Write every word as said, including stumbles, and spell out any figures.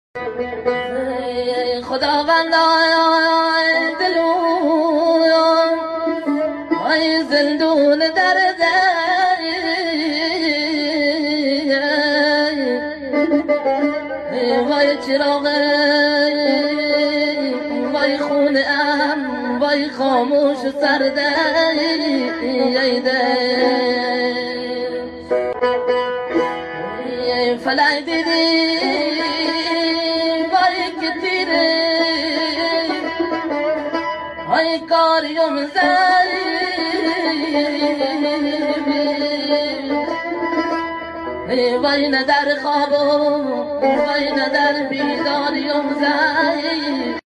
خداوند دلوم وای زندون درده وای چراغ وای خونه ام وای خاموش سرده فلای دیدی وای کتیره وای کاریم زنی وای نه در خواب وای نه در بیداریم زنی